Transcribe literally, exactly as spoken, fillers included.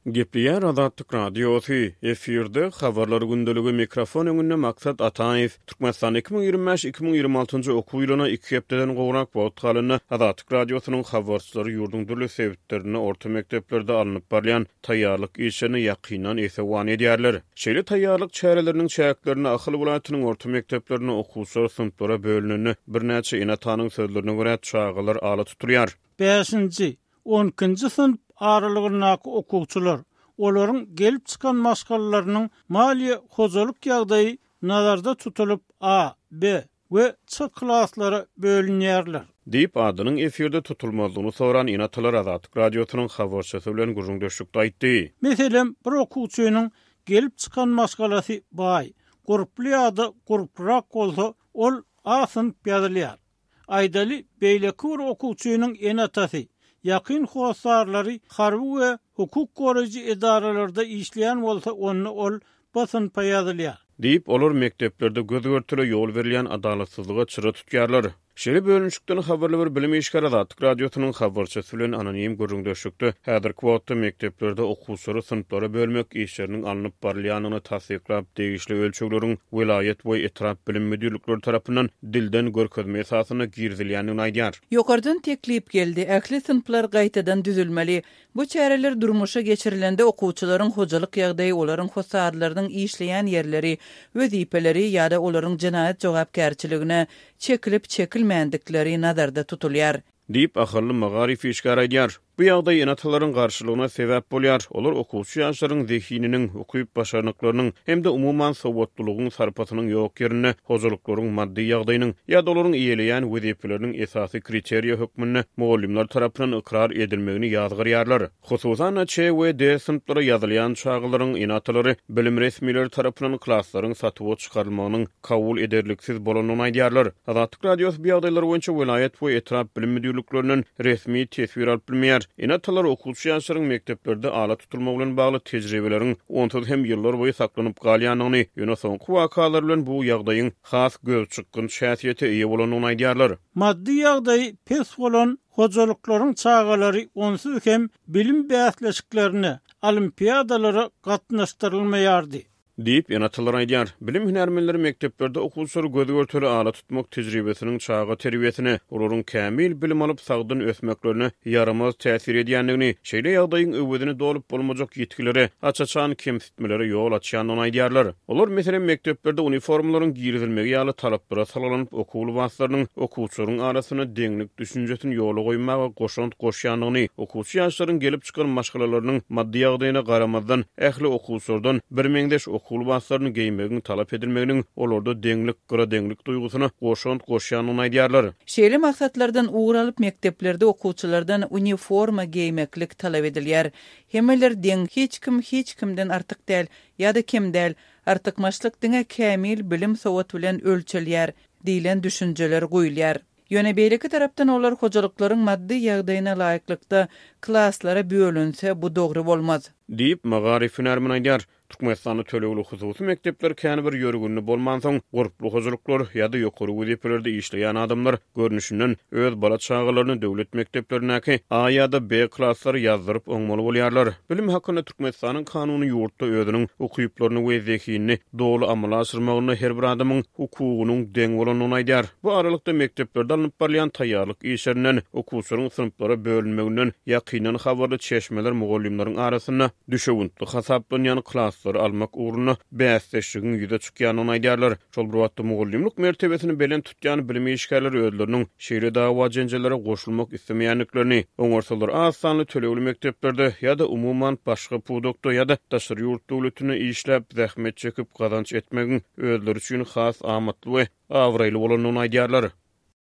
Gepliýär Azatlyk radiosu efirde habarlar gündöligi mikrofon öňünde maksat Ataýew Türkmenistan iki bin ýyirmi beş iki bin ýyirmi altyncy okuw ýylyna iki hepdeden gowrak wagt galyny Azatlyk radiosynyň habarçylary ýurdun dürli sebitlerini orta mekdeplerde alınıp barýan taýýarlyk işini ýakynan esewan edýärler. Şeýle taýýarlyk çäreleriniň çäklerini Akyl welaýatynyň orta mekteplerine okuwçy sınıflara bölünýäni birnäçe enatanyň sözlerine görä çağalar ala tutulýar. beşinji onuncu sınıf aralygyndaky okuwçylar olaryň gelip çykan maşgallalarynyň maliýe hojalyk ýagdaýy nazarda tutulup A, B we C klasslara bölünýärler. Diýip adynyň efirde tutulmalygyny soran Inatalar Azatlyk radiosynyň habarçysy bilen gurrundaşykda aýtdy. Meselem, bir okuwçynyň gelip çykan maşgalasy baý, guruply ýa-da guruprak bolsa, ol A sınıf ýazylýar. Aýdaly beýleki bir okuwçynyň enatasy yakın hosarları harbi ve hukuk korucu idaralarda işleyen olsa onu ol basın payadılya. Deyip olur mekteplerde gözgörtüle yol verilen adalatsızlığa çıra tutýarlar. Şeýle bölünçükden habarly bir bilim işgara Azatlyk radiosynyň habarçysy bilen anonim gurrundaşykdy. Häzirki wagtda mekteplerde okuwçylary sınıflara bölmek işleriniň alınıp barýanyny tasdiklap, degişli ölçekleriň welaýet we etraf bilim müdürlikleri tarapyndan dilden görkezme esasyna girzilýänini aýdýar. Ýokardan teklip geldi. Ähli sınıflar gaýtadan düzülmeli. Bu çäreler durmuşa geçirilende okuwçylaryň hojalyk ýagdaýy, olaryň hosadlarynyň işleýän ýerleri, wezipeleri ýa-da olaryň jinaýat jogapkärçiligine çekilip çekilmendikleri nazarda tutulýar. Diýip ahyrly magarif işgara aýdýar. Bu ýagdaý enatalaryň garşylygyna sebäp bolýar. Olar okuwçy ýaşlaryň zehininiň, okuýup başarnyklarynyň hemde umumyň sowatlylygyň sarpatynyň ýok ýerine hojalyklaryň maddi ýagdaýynyň ýa-da olaryň iýeleýän wezipeleriniň esasy kriteriýa hökmünde mugallimler tarapyndan ikrar edilmegini ýazgyrýarlar. Hususan C we D sınıflara ýazylýan çağlaryň enatalary bilim resmileri tarapyndan klasslaryň satyp çykarylmagynyň kabul ederliksiz bolanyny aýdýarlar. Azatlyk radiosy bu ýagdaýlar boýunça welaýet we etraf bilim müdürlikleriniň resmi tesbir alyp bilmeýär. Enatalar okuwçy ýaşlaryň mekteplerde ala tutulmagy bilen bagly tejribeleriň onsuz hem ýyllar boýy saklanyp galýanyny, ýöne soňky wakalar bilen bu ýagdaýyň has göz çykkyn şäsiýete eýe bolanyny aýdýarlar. Maddi ýagdaýy pes bolan hojalyklaryň çağalary onsuz hem bilim bäsleşiklerini olimpiadalara gatnaşdyrylmaýardy. Diýip enatalar aýdýar. Bilim hünärmenleri mekteplerde okuwçylary gözgörtüli ala tutmak tejribesiniň çağa terbiýesine, olaryň kämil bilim alyp sagdyn ösmeklerine yaramaz täsir edýändigini, şeýle ýagdaýyň öwedini dolup bolmajak ýetkileri, açaçan kemsitmeleri ýol açýanyny aýdýarlar. Olar meselem mekteplerde uniformlaryň girizilmegi ýaly talaplara salanyp okuwly wagtlarynyň okuwçylaryň arasyna deňlik düşünjesini ýola goýmagy goşant goşýanyny, okuwçy ýaşlaryň gelip çykan maşgalalarynyň maddi ýagdaýyna garamazdan ähli okuwçylardan bir meňdeş okuwly wagtlaryny geýmegini talap edilmeginiň olarda deňlik, gyra deňlik duýgusyny goşant goşýanyny aýdýarlar. Şeýle maksatlardan uğur alyp mekteplerde okuwçylardan uniforma geýmeklik talap edilýär. Hemeler deň hiç kim hiç kimden artyk däl ýa-da kim däl, artykmaçlyk diňe kämil bilim sowaty bilen ölçelýär diýilen düşünjeler goýulýar. Ýöne beýleki tarapdan olar hojalyklaryň maddi ýagdaýyna laýyklykda klasslara bölünse bu dogry bolmaz. Diýip magarif hünärmen aýdýar. Türkmenistanyň tölegli hususy mektepler käni bir ýörgünni bolmansoň, guruply hojulyklar ýa-da ýokary wezipelerde işleýän adamlar görnüşinden öz bala çağalaryny döwlet mekteplerindäki A ýa-da B klasslary ýazdyryp oňmaly bolýarlar. Bilim hakyny Türkmenistanyň kanuny ýurtda özüniň okuýuplaryny we zehinini dogry amala aşyrmagyny her bir adamyň hukugynyň deň bolanyny aýdýar. Bu aralykda mekteplerde alınıp barýan taýýarlyk işlerinden okuwçylaryň sınıflara bölünmeginden ýakynan habarly çeşmeler mugallimleriň arasyna düşewüntli hasaplanýan klass almak uğruna bäsleşigin ýüze çykýanyny aýdýarlar. Şol bir wagtda mugallimlik mertebesini belen tutýan bilim işgärleri özleriniň şeýle dawa jenjelere goşulmak istemýänliklerini, oňarsalar az sanly tölegli mekteplerde ýa-da umumyň başga pudokda ýa-da daşary ýurt döwletine işläp zähmet çekip gazanç etmegiň özleri üçin has amatly we awraýly bolanyny aýdýarlar.